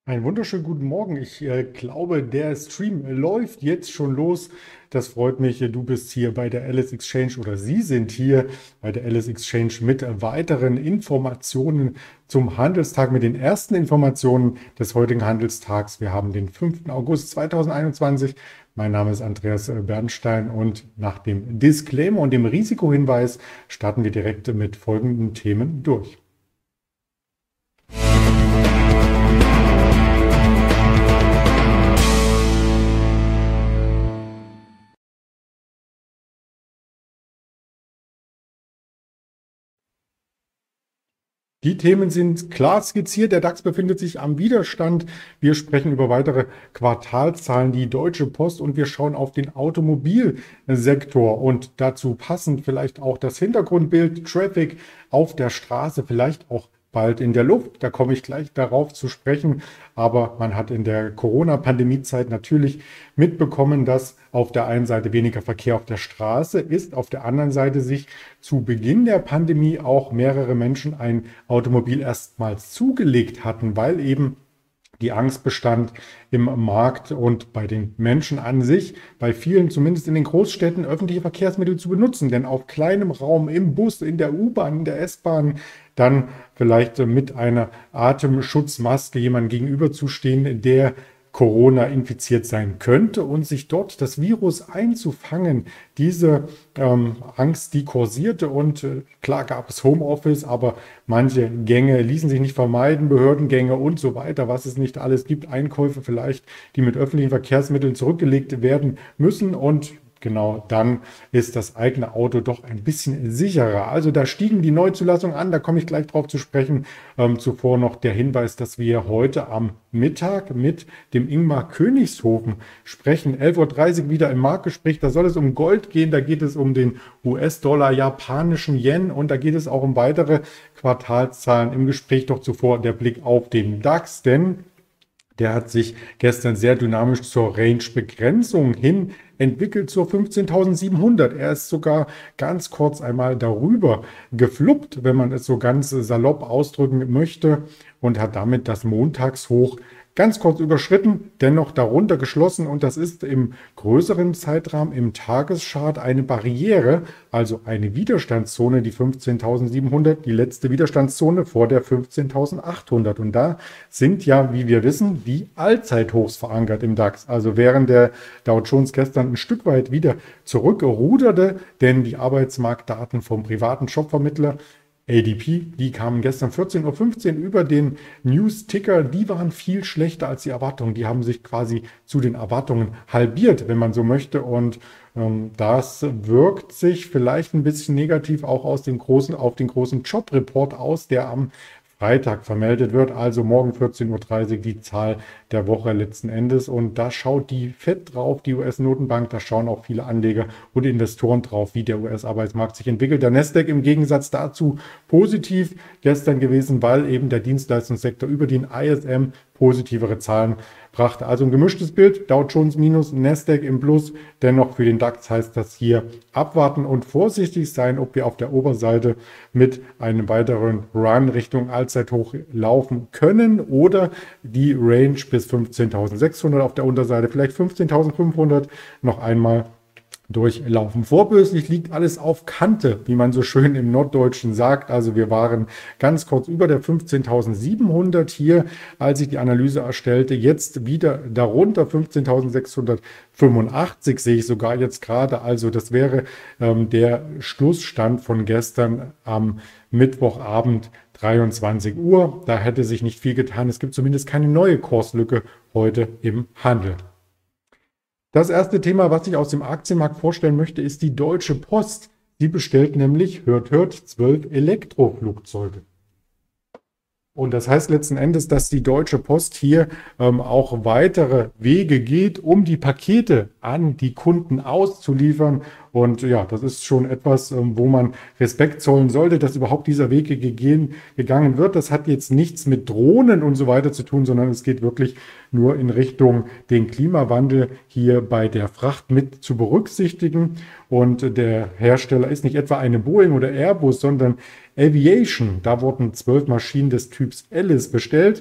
Einen wunderschönen guten Morgen. Ich glaube, der Stream läuft jetzt schon los. Das freut mich. Du bist hier bei der Alice Exchange oder Sie sind hier bei der Alice Exchange mit weiteren Informationen zum Handelstag, mit den ersten Informationen des heutigen Handelstags. Wir haben den 5. August 2021. Mein Name ist Andreas Bernstein und nach dem Disclaimer und dem Risikohinweis starten wir direkt mit folgenden Themen durch. Die Themen sind klar skizziert. Der DAX befindet sich am Widerstand. Wir sprechen über weitere Quartalzahlen, die Deutsche Post, und wir schauen auf den Automobilsektor und dazu passend vielleicht auch das Hintergrundbild, Traffic auf der Straße, vielleicht auch bald in der Luft. Da komme ich gleich darauf zu sprechen. Aber man hat in der Corona-Pandemie-Zeit natürlich mitbekommen, dass auf der einen Seite weniger Verkehr auf der Straße ist, auf der anderen Seite sich zu Beginn der Pandemie auch mehrere Menschen ein Automobil erstmals zugelegt hatten, weil eben die Angst bestand im Markt und bei den Menschen an sich, bei vielen, zumindest in den Großstädten, öffentliche Verkehrsmittel zu benutzen. Denn auf kleinem Raum, im Bus, in der U-Bahn, in der S-Bahn, dann vielleicht mit einer Atemschutzmaske jemandem gegenüberzustehen, der Corona infiziert sein könnte und sich dort das Virus einzufangen. Diese Angst, die kursierte und klar gab es Homeoffice, aber manche Gänge ließen sich nicht vermeiden, Behördengänge und so weiter, was es nicht alles gibt, Einkäufe vielleicht, die mit öffentlichen Verkehrsmitteln zurückgelegt werden müssen, und genau dann ist das eigene Auto doch ein bisschen sicherer. Also da stiegen die Neuzulassungen an, da komme ich gleich drauf zu sprechen. Zuvor noch der Hinweis, dass wir heute am Mittag mit dem Ingmar Königshofen sprechen. 11:30 Uhr wieder im Marktgespräch. Da soll es um Gold gehen, da geht es um den US-Dollar, japanischen Yen und da geht es auch um weitere Quartalszahlen im Gespräch. Doch zuvor der Blick auf den DAX, denn der hat sich gestern sehr dynamisch zur Range-Begrenzung hin entwickelt, zur 15.700. Er ist sogar ganz kurz einmal darüber gefluppt, wenn man es so ganz salopp ausdrücken möchte, und hat damit das Montagshoch ganz kurz überschritten, dennoch darunter geschlossen, und das ist im größeren Zeitrahmen im Tageschart eine Barriere, also eine Widerstandszone, die 15.700, die letzte Widerstandszone vor der 15.800, und da sind ja, wie wir wissen, die Allzeithochs verankert im DAX. Also während der Dow Jones gestern ein Stück weit wieder zurückruderte, denn die Arbeitsmarktdaten vom privaten Jobvermittler ADP, die kamen gestern 14:15 Uhr über den News-Ticker. Die waren viel schlechter als die Erwartungen. Die haben sich quasi zu den Erwartungen halbiert, wenn man so möchte. Und das wirkt sich vielleicht ein bisschen negativ auch auf den großen Jobreport aus, der am Freitag vermeldet wird, also morgen 14:30 Uhr die Zahl der Woche letzten Endes. Und da schaut die FED drauf, die US-Notenbank, da schauen auch viele Anleger und Investoren drauf, wie der US-Arbeitsmarkt sich entwickelt. Der Nasdaq im Gegensatz dazu positiv gestern gewesen, weil eben der Dienstleistungssektor über den ISM positivere Zahlen brachte. Also ein gemischtes Bild, Dow Jones minus, Nasdaq im Plus. Dennoch für den DAX heißt das hier abwarten und vorsichtig sein, ob wir auf der Oberseite mit einem weiteren Run Richtung Allzeithoch laufen können oder die Range bis 15.600 auf der Unterseite, vielleicht 15.500 noch einmal durchlaufen. Vorbörslich liegt alles auf Kante, wie man so schön im Norddeutschen sagt. Also wir waren ganz kurz über der 15.700 hier, als ich die Analyse erstellte. Jetzt wieder darunter, 15.685 sehe ich sogar jetzt gerade. Also das wäre der Schlussstand von gestern am Mittwochabend 23 Uhr. Da hätte sich nicht viel getan. Es gibt zumindest keine neue Kurslücke heute im Handel. Das erste Thema, was ich aus dem Aktienmarkt vorstellen möchte, ist die Deutsche Post. Sie bestellt nämlich, hört, 12 Elektroflugzeuge. Und das heißt letzten Endes, dass die Deutsche Post hier auch weitere Wege geht, um die Pakete an die Kunden auszuliefern. Und ja, das ist schon etwas, wo man Respekt zollen sollte, dass überhaupt dieser Weg gegangen wird. Das hat jetzt nichts mit Drohnen und so weiter zu tun, sondern es geht wirklich nur in Richtung den Klimawandel hier bei der Fracht mit zu berücksichtigen. Und der Hersteller ist nicht etwa eine Boeing oder Airbus, sondern Aviation. Da wurden 12 Maschinen des Typs Alice bestellt.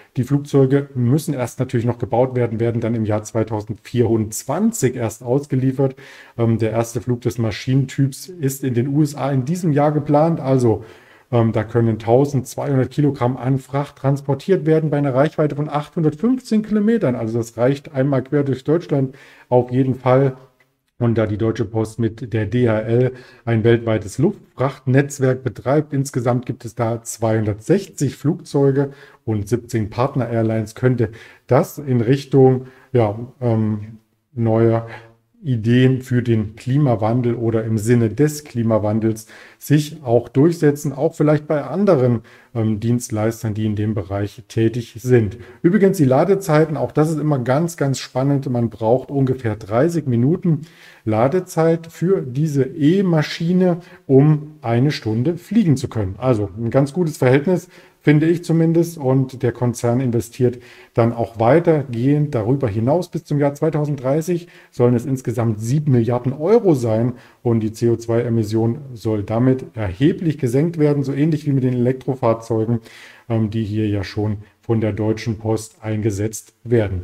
Die Flugzeuge müssen erst natürlich noch gebaut werden, werden dann im Jahr 2024 erst ausgeliefert. Der erste Flug des Maschinentyps ist in den USA in diesem Jahr geplant. Also da können 1200 Kilogramm an Fracht transportiert werden bei einer Reichweite von 815 Kilometern. Also das reicht einmal quer durch Deutschland auf jeden Fall. Und da die Deutsche Post mit der DHL ein weltweites Luftfrachtnetzwerk betreibt, insgesamt gibt es da 260 Flugzeuge und 17 Partner-Airlines, könnte das in Richtung neuer Ideen für den Klimawandel oder im Sinne des Klimawandels sich auch durchsetzen, auch vielleicht bei anderen Dienstleistern, die in dem Bereich tätig sind. Übrigens die Ladezeiten, auch das ist immer ganz, ganz spannend. Man braucht ungefähr 30 Minuten Ladezeit für diese E-Maschine, um eine Stunde fliegen zu können. Also ein ganz gutes Verhältnis, finde ich zumindest. Und der Konzern investiert dann auch weitergehend darüber hinaus. Bis zum Jahr 2030 sollen es insgesamt 7 Milliarden Euro sein. Und die CO2-Emission soll damit erheblich gesenkt werden, so ähnlich wie mit den Elektrofahrzeugen, die hier ja schon von der Deutschen Post eingesetzt werden.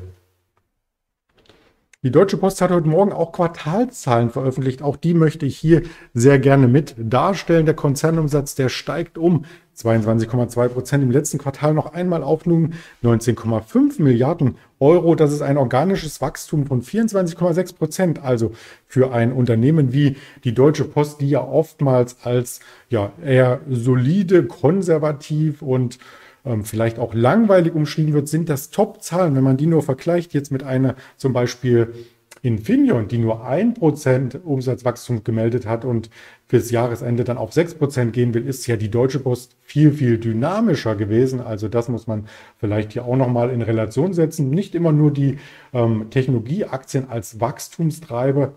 Die Deutsche Post hat heute Morgen auch Quartalszahlen veröffentlicht. Auch die möchte ich hier sehr gerne mit darstellen. Der Konzernumsatz, der steigt um 22,2% im letzten Quartal noch einmal auf nun 19,5 Milliarden Euro. Das ist ein organisches Wachstum von 24,6%. Also für ein Unternehmen wie die Deutsche Post, die ja oftmals als eher solide, konservativ und vielleicht auch langweilig umschrieben wird, sind das Top-Zahlen. Wenn man die nur vergleicht jetzt mit einer zum Beispiel Infineon, die nur 1% Umsatzwachstum gemeldet hat und fürs Jahresende dann auf 6% gehen will, ist ja die Deutsche Post viel, viel dynamischer gewesen. Also das muss man vielleicht hier auch nochmal in Relation setzen. Nicht immer nur die Technologieaktien als Wachstumstreiber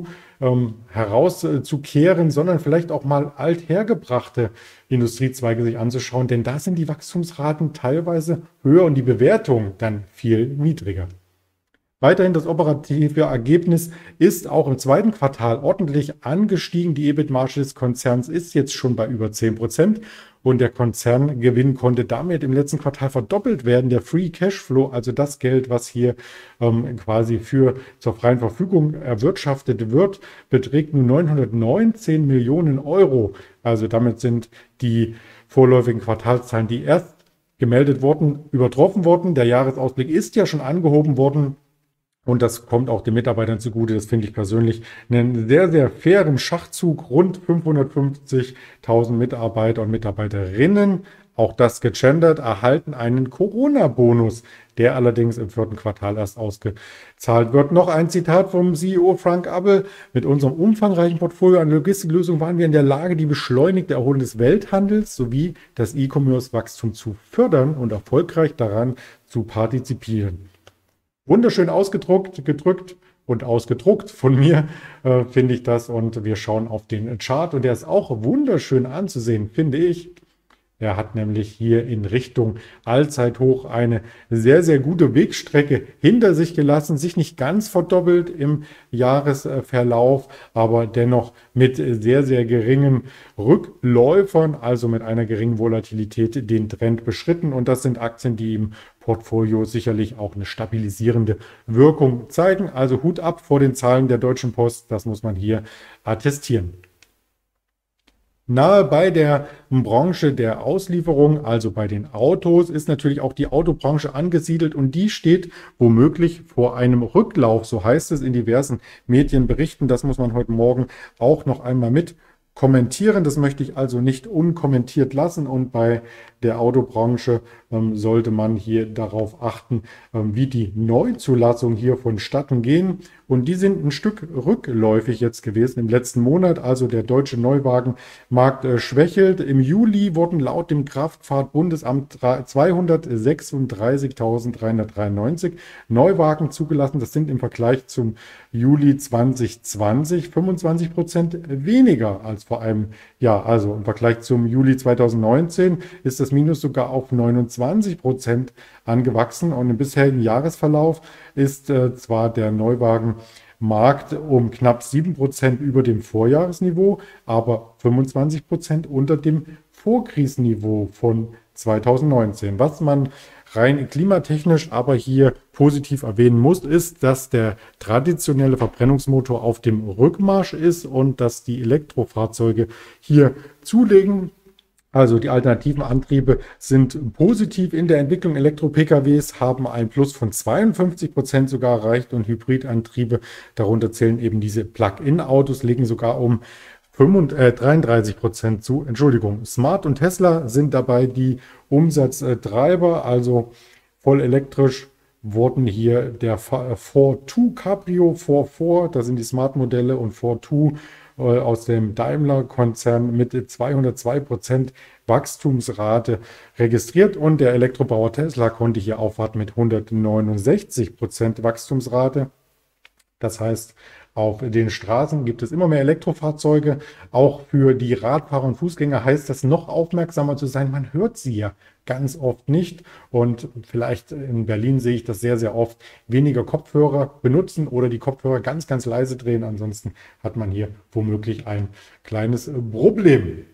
herauszukehren, sondern vielleicht auch mal althergebrachte Industriezweige sich anzuschauen, denn da sind die Wachstumsraten teilweise höher und die Bewertung dann viel niedriger. Weiterhin das operative Ergebnis ist auch im zweiten Quartal ordentlich angestiegen. Die EBIT-Marge des Konzerns ist jetzt schon bei über 10% und der Konzerngewinn konnte damit im letzten Quartal verdoppelt werden. Der Free Cashflow, also das Geld, was hier quasi zur freien Verfügung erwirtschaftet wird, beträgt nun 919 Millionen Euro. Also damit sind die vorläufigen Quartalszahlen, die erst gemeldet wurden, übertroffen worden. Der Jahresausblick ist ja schon angehoben worden. Und das kommt auch den Mitarbeitern zugute. Das finde ich persönlich einen sehr, sehr fairen Schachzug. Rund 550.000 Mitarbeiter und Mitarbeiterinnen, auch das gegendert, erhalten einen Corona-Bonus, der allerdings im vierten Quartal erst ausgezahlt wird. Noch ein Zitat vom CEO Frank Appel. Mit unserem umfangreichen Portfolio an Logistiklösungen waren wir in der Lage, die beschleunigte Erholung des Welthandels sowie das E-Commerce-Wachstum zu fördern und erfolgreich daran zu partizipieren. Wunderschön gedrückt und ausgedruckt von mir, finde ich das. Und wir schauen auf den Chart und der ist auch wunderschön anzusehen, finde ich. Er hat nämlich hier in Richtung Allzeithoch eine sehr, sehr gute Wegstrecke hinter sich gelassen, sich nicht ganz verdoppelt im Jahresverlauf, aber dennoch mit sehr, sehr geringen Rückläufern, also mit einer geringen Volatilität den Trend beschritten. Und das sind Aktien, die im Portfolio sicherlich auch eine stabilisierende Wirkung zeigen. Also Hut ab vor den Zahlen der Deutschen Post, das muss man hier attestieren. Nahe bei der Branche der Auslieferung, also bei den Autos, ist natürlich auch die Autobranche angesiedelt und die steht womöglich vor einem Rücklauf, so heißt es in diversen Medienberichten. Das muss man heute Morgen auch noch einmal mit kommentieren. Das möchte ich also nicht unkommentiert lassen und bei der Autobranche sollte man hier darauf achten, wie die Neuzulassungen hier vonstatten gehen. Und die sind ein Stück rückläufig jetzt gewesen im letzten Monat. Also der deutsche Neuwagenmarkt schwächelt. Im Juli wurden laut dem Kraftfahrtbundesamt 236.393 Neuwagen zugelassen. Das sind im Vergleich zum Juli 2020 25% weniger als vor einem Jahr. Also im Vergleich zum Juli 2019 ist das Minus sogar auf 29% angewachsen. Und im bisherigen Jahresverlauf ist zwar der Neuwagenmarkt um knapp 7% über dem Vorjahresniveau, aber 25% unter dem Vorkrisenniveau von 2019. Was man rein klimatechnisch aber hier positiv erwähnen muss, ist, dass der traditionelle Verbrennungsmotor auf dem Rückmarsch ist und dass die Elektrofahrzeuge hier zulegen. Also die alternativen Antriebe sind positiv in der Entwicklung. Elektro-PKWs haben ein Plus von 52% sogar erreicht und Hybridantriebe, darunter zählen eben diese Plug-in-Autos, legen sogar um 33% zu. Entschuldigung, Smart und Tesla sind dabei die Umsatztreiber, also voll elektrisch wurden hier der 4.2 Cabrio, 4.4, das sind die Smart-Modelle, und 4.2 aus dem Daimler-Konzern mit 202% Wachstumsrate registriert und der Elektrobauer Tesla konnte hier aufwarten mit 169% Wachstumsrate. Das heißt, auf den Straßen gibt es immer mehr Elektrofahrzeuge. Auch für die Radfahrer und Fußgänger heißt das, noch aufmerksamer zu sein. Man hört sie ja ganz oft nicht. Und vielleicht in Berlin sehe ich das sehr, sehr oft. Weniger Kopfhörer benutzen oder die Kopfhörer ganz, ganz leise drehen. Ansonsten hat man hier womöglich ein kleines Problem.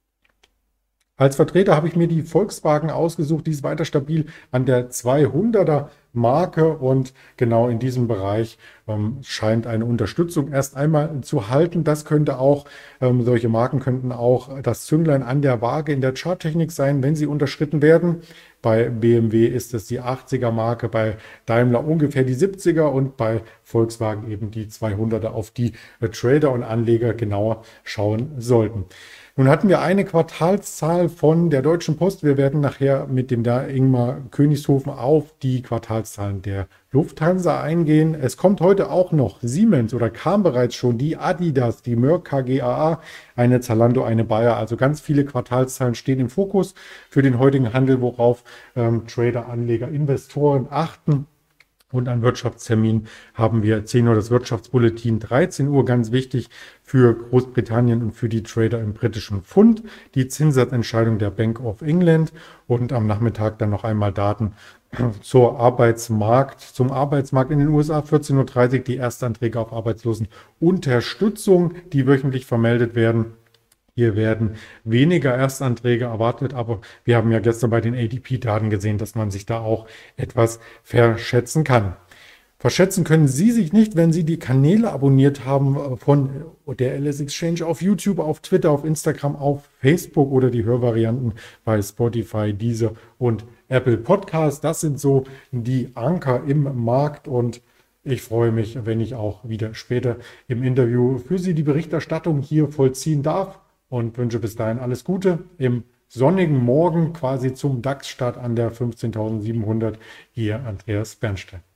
Als Vertreter habe ich mir die Volkswagen ausgesucht, die ist weiter stabil an der 200er Marke und genau in diesem Bereich scheint eine Unterstützung erst einmal zu halten. Das könnte auch, solche Marken könnten auch das Zünglein an der Waage in der Charttechnik sein, wenn sie unterschritten werden. Bei BMW ist es die 80er Marke, bei Daimler ungefähr die 70er und bei Volkswagen eben die 200er, auf die Trader und Anleger genauer schauen sollten. Nun hatten wir eine Quartalszahl von der Deutschen Post. Wir werden nachher mit dem Ingmar Königshofen auf die Quartalszahlen der Lufthansa eingehen. Es kommt heute auch noch Siemens oder kam bereits schon die Adidas, die Merck KGaA, eine Zalando, eine Bayer. Also ganz viele Quartalszahlen stehen im Fokus für den heutigen Handel, worauf Trader, Anleger, Investoren achten. Und an Wirtschaftstermin haben wir 10 Uhr das Wirtschaftsbulletin, 13 Uhr ganz wichtig für Großbritannien und für die Trader im britischen Pfund, die Zinssatzentscheidung der Bank of England und am Nachmittag dann noch einmal Daten zum Arbeitsmarkt in den USA, 14:30 Uhr die Erstanträge auf Arbeitslosenunterstützung, die wöchentlich vermeldet werden. Hier werden weniger Erstanträge erwartet, aber wir haben ja gestern bei den ADP-Daten gesehen, dass man sich da auch etwas verschätzen kann. Verschätzen können Sie sich nicht, wenn Sie die Kanäle abonniert haben von der LS Exchange auf YouTube, auf Twitter, auf Instagram, auf Facebook oder die Hörvarianten bei Spotify, Deezer und Apple Podcast. Das sind so die Anker im Markt und ich freue mich, wenn ich auch wieder später im Interview für Sie die Berichterstattung hier vollziehen darf. Und wünsche bis dahin alles Gute im sonnigen Morgen quasi zum DAX-Start an der 15.700. Ihr Andreas Bernstein.